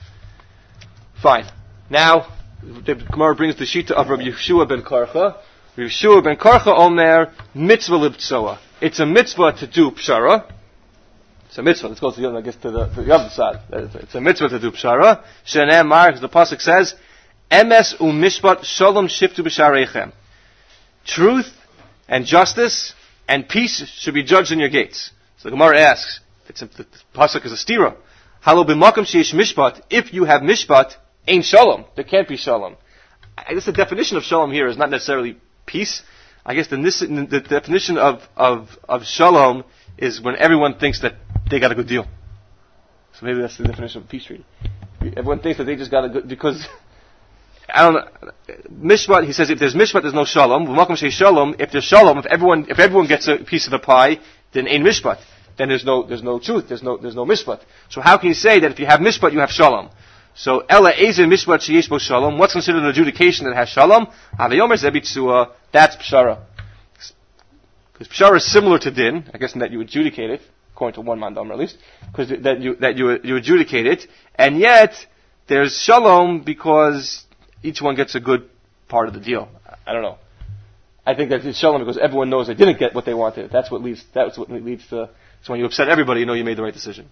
fine. Now, the Gemara brings the Shita of Rabbi Yeshua ben Karcha. Rabbi Yeshua ben Karcha Omer, mitzvah libtzoa. It's a mitzvah to do pshara. It's a mitzvah. Let's go to the other, I guess, to the, to the other side. It's a mitzvah to do pshara. Shenem Mar, because the pasuk says, Emes u'mishpat shalom shiftu b'shareichem. Truth and justice and peace should be judged in your gates. So the Gemara asks, it's a, the pasuk is a stira. Halo b'makom sheish mishpat. If you have mishpat, ain't shalom. There can't be shalom. I guess the definition of shalom here is not necessarily peace. I guess the, the definition of, of, of shalom is when everyone thinks that they got a good deal. So maybe that's the definition of peace treaty. Everyone thinks that they just got a good, because, I don't know, mishpat, he says if there's mishpat, there's no shalom. B'makom sheish shalom, if there's shalom, if everyone, if everyone gets a piece of the pie, then ain't mishpat. Then there's no, there's no truth, there's no, there's no mishpat. So how can you say that if you have mishpat, you have shalom? So, ela eze mishpat sheyesh bo shalom, what's considered an adjudication that has shalom? Havayomer zebitzua, that's pshara. Because pshara is similar to din, I guess in that you adjudicate it, according to one mandam at least, because that you, that you, you adjudicate it, and yet, there's shalom because each one gets a good part of the deal. I don't know. I think that it's shalom because everyone knows they didn't get what they wanted. That's what leads, that's what leads to, so when you upset everybody, you know you made the right decision.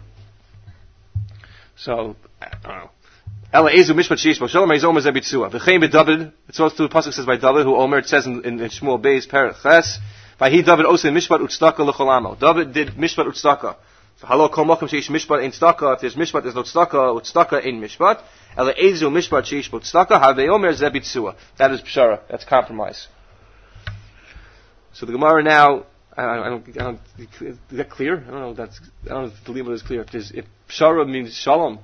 So, I don't know. Ela ezu mishpat sheish bo shalom eizom ezebitzua. V'chein b'David, it's also, the pasuk says by David, who Omer, it says in, in, in Shmuel Beis, Perek Ches, Vahi David oseh mishpat utstaka l'cholamo. David did mishpat utstaka. So, halo kol mokum sheish mishpat ein staka, if there's mishpat, there's no tztaka, utstaka ein mishpat. Ela ezu mishpat sheish bo tztaka, havei Omer zebitzua. That is pshara, that's compromise. So the Gemara now, I, I, don't, I don't, is that clear? I don't know if that's, I don't know if the Lima is clear. If, if pshara means shalom,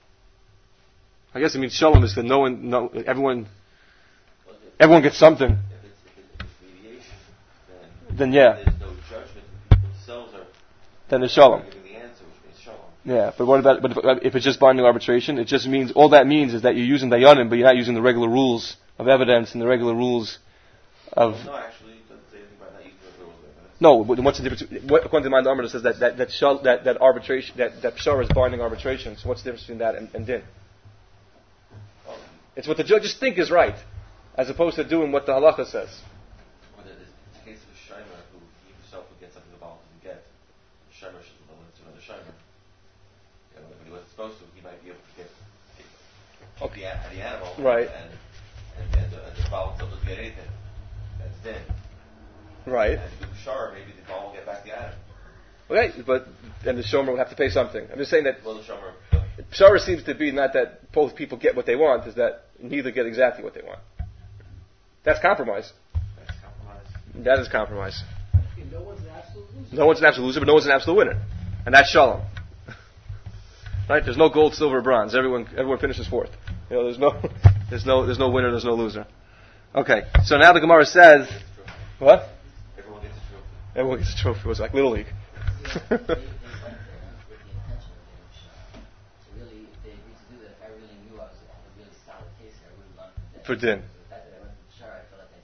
I guess it means shalom is that no one, no, everyone, everyone gets something. If it's, if it's mediation, then, then yeah. There's no judgment. People themselves are then there's shalom. giving the answer, which means shalom. Yeah, but what about, but if, if it's just binding arbitration, it just means, all that means is that you're using dayanim, but you're not using the regular rules of evidence and the regular rules of... No, actually, it doesn't say anything about not using the rules of evidence. No, but what's the difference? What, according to Mind Amr, it says that that that, shal, that that arbitration, that that pshara is binding arbitration. So what's the difference between that and, and din? Oh. It's what the judges think is right, as opposed to doing what the halacha says. Well, it's a case of a shimer who he himself would get something the Baal doesn't get. The shimer should know it's another shimer. You know, if he wasn't supposed to, he might be able to get, get Okay. the, the animal, Right. And and, and the, and the Baal still doesn't get anything. That's din. Right. And if you do shar, maybe the Baal will get back the animal. Okay, but then the shomer would have to pay something. I'm just saying that Well, the shomer. pshara seems to be not that both people get what they want, is that neither get exactly what they want. That's compromise. That's compromise. That is compromise. No one's an absolute loser. No one's an absolute loser, but no one's an absolute winner, and that's shalom. Right? There's no gold, silver, bronze. Everyone, everyone finishes fourth. You know, there's no, there's no, there's no winner. There's no loser. Okay. So now the Gemara says, what? Everyone gets a trophy. Everyone gets a trophy. It was like Little League. They, they went there with the intention of getting shot. So really, if they agreed to do that, if I really knew I was had a really solid case, I would have gone For din. So the fact that I went to the shah, I felt like I did win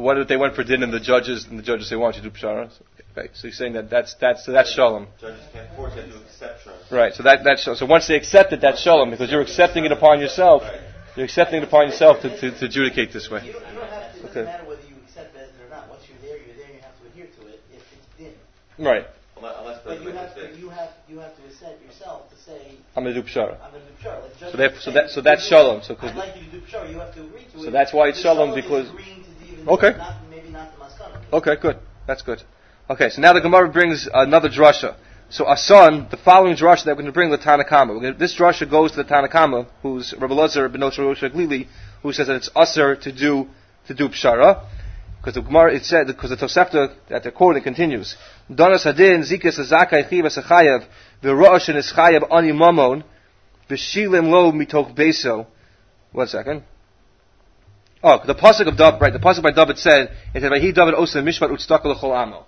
what if they went for din and the judges and the judges say, why don't you do pshara? Okay, so you're saying that that's that's so that's shalom. Judges can't force them to accept pshara. Right. So that that's so once they accept it, that's shalom because you're accepting it upon yourself. Right. You're accepting it upon yourself to, to, to adjudicate this way. You don't, you don't have to, it doesn't Okay. matter whether you accept Bezdin or not. Once you're there, you're there, and you have to adhere to it if it's din. Right. Unless, unless But the you have, mistake. to, you have you have to assent yourself to say, I'm going to do pshara. I'm going to do pshara. Like So judges that- so say, that- so if that's you do shalom. it, So 'cause I'd like you to do pshara. You have to agree to it. So that's why it's The shalom, is because- agreeing to the, even Okay. not, maybe not the maskana. Okay, good. That's good. Okay, so now the Gemara brings another drasha. So a son, the following drasha that we're going to bring the Tanakama. We're going to, this drasha goes to the Tanakama, who's Rabbi Lazar ben Rosh Glili, who says that it's usher to do to do pshara, because the Gemara it said because the Tosefta that they're quoting continues. Donas hadin zikas azakai chivas achayev v'ro'ash and ischayev ani mamon v'shilim lo mitok beso. One second. Oh, the pasuk of David, right? The pasuk by David said, "It said, he David osa mishpat utstaka l'chol amo."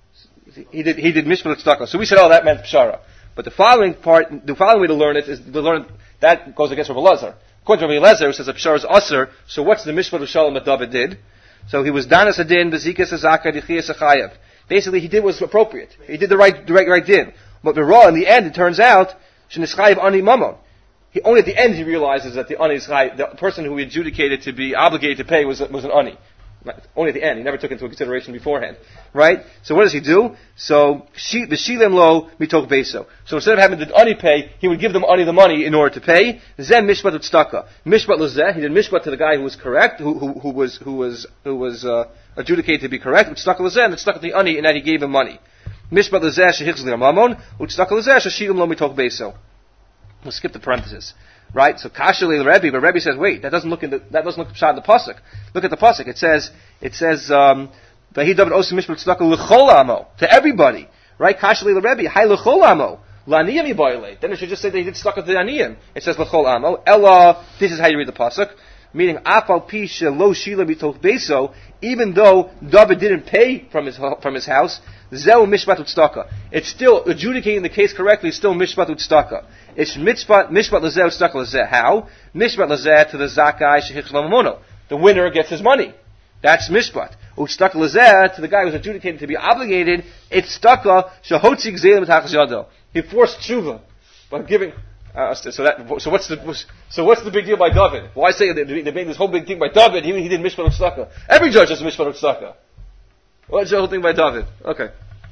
He did he did mishpat utstaka. So we said, oh, that meant pshara. But the following part, the following way to learn it is to learn that goes against Rabbi Lazar. According to Rabbi Lazar, who says that pshara is usher. So what's the mishpat of shalom that David did? So he was danas adin bezikas azaka dichiyas achayev. Basically, he did what was appropriate. He did the right, the right, right din. But the raw in the end, it turns out shenischayev ani mamon. He, only at the end he realizes that the ani is high, the person who he adjudicated to be obligated to pay was was an ani. Right? Only at the end. He never took into consideration beforehand. Right? So what does he do? So b'shilem lo mitok beso. So instead of having the ani pay, he would give them ani the money in order to pay. Zen mishpat utstaka. Mishpat lezeh. He did mishpat to the guy who was correct, who who, who was who was who was uh, adjudicated to be correct. Utstaka lezeh, and utstaka the ani, and that he gave him money. Mishpat lezeh shehichz li'amamon. Utstaka lezeh sheshilem lo mitok beso. We'll skip the parenthesis, right? So Kashali the Rebbe, but Rebbe says, wait, that doesn't look in the, that doesn't look pshat in the pasuk. Look at the pasuk. It says, it says, um, Vahi David Osim Mishpat Tzedakah l'chol amo, to everybody, right? Kashali the Rebbe, Hai l'chol amo, l'aniyim yiboyle. Then it should just say that he did tzedakah to the aniyim. It says l'chol amo. Ella, this is how you read the pasuk. Meaning, afal pi lo shila bitoch beso, even though David didn't pay from his from his house, zeu mishpat tzedakah. It's still adjudicating the case correctly. It's still mishpat tzedakah. It's mishpat mishpat lezeh tzedakah lezeh. How? Mishpat lezeh to the zakai shehichz lamamono. The winner gets his money. That's mishpat. Utzedakah lezeh to the guy who's adjudicated to be obligated. It's tzedakah shehotzi gzelim b'tachas yado. He forced tshuva by giving. Uh, so that so what's the so what's the big deal by David? Why say they, they made this whole big thing by David? He, he did mishpat tzedakah. Every judge does mishpat tzedakah. What's the whole thing by David? Okay.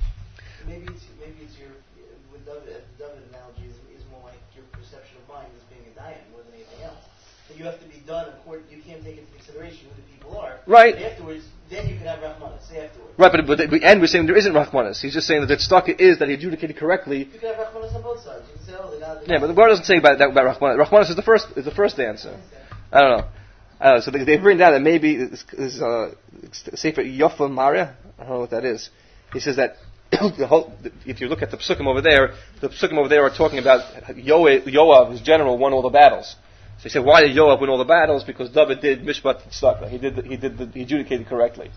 Maybe it's maybe it's your with David, the David analogy is, is more like your perception of mind as being a diet more than anything else. But you have to be done according. You can't take into consideration who the people are. Right. But afterwards, then you can have rahmanas. Say afterwards. Right, but, but at the end we're saying there isn't Rachmanis. He's just saying that the tzedakah is that he adjudicated correctly. You can have rahmanas on both sides. You can say, oh, the guy. Yeah, but the Gemara doesn't say about that about Rachmanis. Rachmanis is the first is the first answer. I don't know. I don't know. So they, they bring down that maybe this is uh, Sefer Yofa Maria. I don't know what that is. He says that the whole, if you look at the psukim over there, the psukim over there are talking about Yoav, Yoav, his general, won all the battles. So he said, why did Yoav win all the battles? Because David did mishpat tzedakah. He did the, he did the, he adjudicated correctly.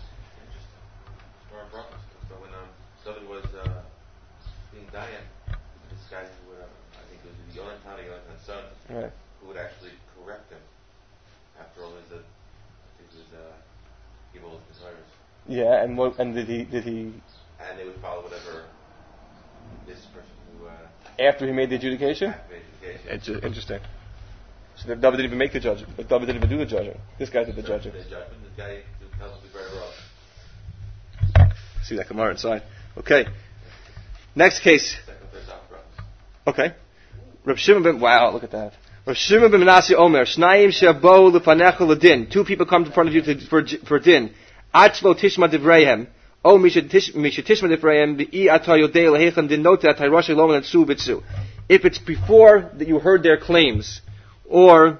So when um, David was uh, being Dayan, this guy who would, uh, I think it was Yonatan, Yonatan's son, Right. who would actually correct him after all his, uh, his uh, evil desires. Yeah, and what, and did he did he And they would follow whatever this person who uh, after he made the adjudication? activated education. It's uh, interesting. So that David didn't even make the judgment. But David didn't even do the judging. This guy did the judging. The judgment, this guy tells us very well. See that Gemara inside. Okay. Next case. Second, third, top brothers. Okay. Rav Shimon ben, wow, look at that. Rav Shimon ben Menashe Omer, Shnayim she'abo lefanecha ledin. Two people come in front of you to, for, for din. Achlo tishma divreihem. O misha tishma divreihem, v'i ata yodei lehechan din nota atay rosh loman and su bitsu. If it's before that you heard their claims, or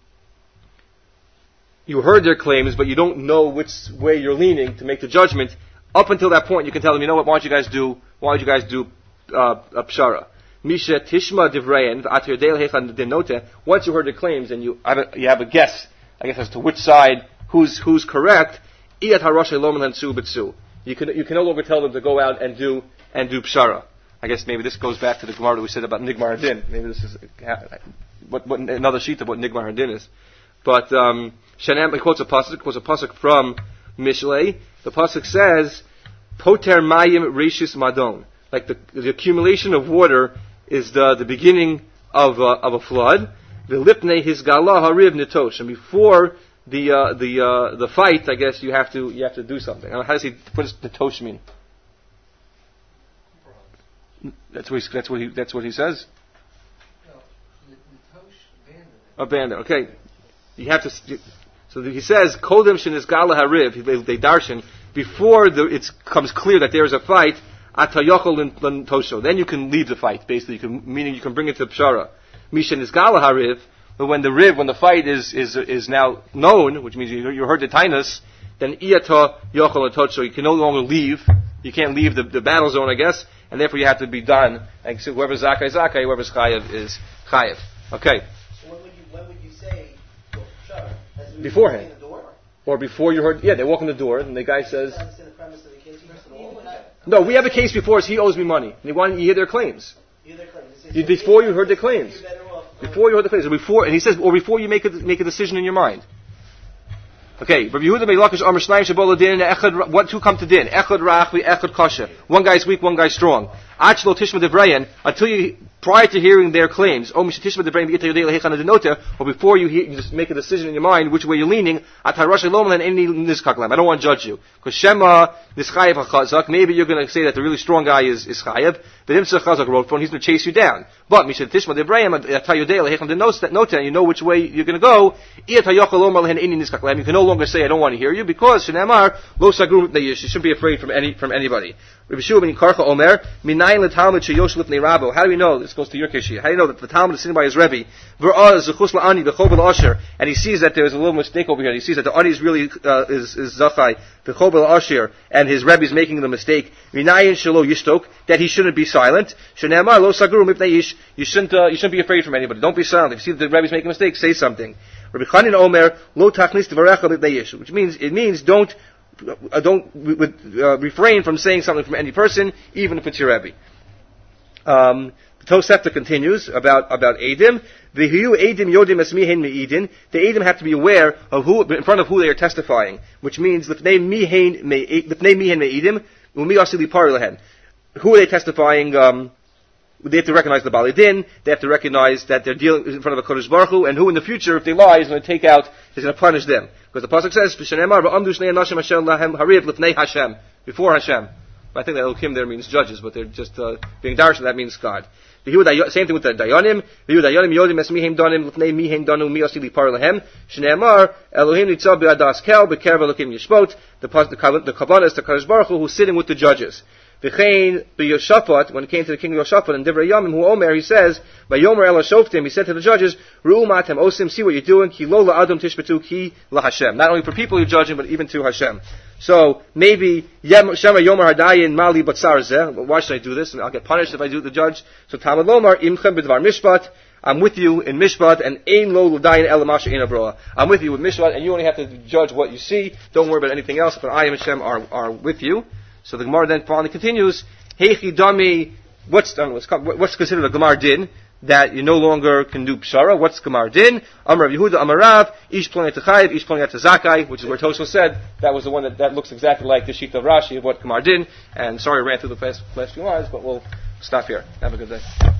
you heard their claims, but you don't know which way you're leaning to make the judgment, up until that point, you can tell them, you know what, why don't you guys do, why don't you guys do, uh, a pshara? Misha tishma divrein, v'atir deil hechan denote. Once you heard the claims and you have a, you have a guess, I guess, as to which side, who's, who's correct, iyat harosh loman hansu bitsu. You can, you can no longer tell them to go out and do, and do pshara. I guess maybe this goes back to the Gemara that we said about Nigmar Hadin. Maybe this is, what, what, another sheet of what Nigmar Hadin is. But, um, Shanem, he quotes a pasuk, quotes a pasuk from Mishlei, the pasuk says, Poter mayim reshis madon. Like the, the accumulation of water is the, the beginning of, uh, of a flood. V'lipnei hisgala hariv nitosh. And before the, uh, the, uh, the fight, I guess you have to, you have to do something. How does he, what does nitosh mean? That's what he, that's what he, that's what he says? Abandon. Okay. You have to, so he says, Kodem shen hisgala hariv, they, they darshan, before the, it becomes clear that there is a fight, atayochol l'ntosho. Then you can leave the fight, basically. You can, meaning you can bring it to pshara. Mishen is gala hariv, but when the riv, when the fight is is is now known, which means you, you heard the tainus, then iyata yochol l'ntosho. You can no longer leave. You can't leave the, the battle zone, I guess, and therefore you have to be done. And so whoever's zakai zakai, whoever's chayev is chayev. Okay. So when would you when would you say pshara? As we Beforehand. in the door? Or before you heard, yeah, they walk in the door, and the guy says, no, we have a case before us, he owes me money. And they want you hear their claims. You, before you heard the claims. Before you heard the claims. Or before, and he says, or before you make a, make a decision in your mind. Okay, Rabbi Yehuda Meilakish Amar Shnayim Shabola Din, Echad, what two come to Din? Echad Rachvi, Echad Kasha. One guy's weak, one guy's strong. Ach lo Tishma Devrayan, until you, prior to hearing their claims, or before you, hear, you just make a decision in your mind which way you're leaning, I don't want to judge you. Because Shema, this Chayev HaChazak, maybe you're going to say that the really strong guy is, is Chayev, but him Chazak wrote for, and he's going to chase you down. But, Mishat Tishma Debrayim, and you know which way you're going to go, you can no longer say, I don't want to hear you, because Shenamar, Lo Sagrum, you shouldn't be afraid from any, from anybody. Rabbi Shua ben Karcha Omer, Minayin l'Talmud sheyosh lifnei Rabo. How do we know? This goes to your kishia. How do you know that the Talmud is sitting by his Rebbe? V'ra'ah zechus la'ani b'chol b'l'asher. And he sees that there's a little mistake over here. He sees that the ani is really, uh, is, is zachai, b'chol b'l'asher, and his Rebbe is making the mistake. Minayin shelo yishtok, that he shouldn't be silent. Shenamar lo sagru mipnei ish. You shouldn't, uh, you shouldn't be afraid from anybody. Don't be silent. If you see that the Rebbe is making a mistake, say something. Rabbi Chanin Omer, lo tachnis d'varecha mipnei ish. Which means, it means don't, Uh, don't uh, refrain from saying something from any person, even if it's your Rebbe. Um, the Tosefta continues about about Eidim. V'hiyu Eidim yodim esmihen me'idin. The Eidim have to be aware of who, in front of who they are testifying, which means lifnei mihen me'idim umi asili pari lahem. Who are they testifying? Um, they have to recognize the Bali Din. They have to recognize that they're dealing in front of a Kodesh Baruch Hu, and who in the future, if they lie, is going to take out, is going to punish them. Because the pasuk says, before Hashem. I think that Elohim there means judges, but they're just uh, being darshan, that means God. Same thing with the Dayanim. The Kavanah is the Kadosh Baruch Hu who's sitting with the judges. V'chein b'Yoshaphat, when it came to the king of Yoshaphat, and Divrei Yamim, who Omer, he says, Vayomer el Shoftim, he said to the judges, Ru'u matem osim, see what you're doing, ki lo la'adam tishbatu ki la Hashem. Not only for people you're judging, but even to Hashem. So, maybe, Shema Yomer Hadayin Mali Batsar Zeh, why should I do this? And I'll get punished if I do the judge. So, Talmud Lomar, Imchem b'dvar Mishpat, I'm with you in Mishpat, and Ein lo l'dayin el masha ein abroa. I'm with you with Mishpat, and you only have to judge what you see. Don't worry about anything else, but I and Hashem are, are with you. So the Gemara then finally continues, Heichi Dami, what's, what's considered a Gemar Din, that you no longer can do Pshara? What's Gemar Din? Amar Yehuda, Amarav, Ish Ploni Techayev, Ish Ploni Zakai, which is where Tosfos said, that was the one that, that looks exactly like the Shita of Rashi of what Gemar Din, and sorry I ran through the last, last few lines, but we'll stop here. Have a good day.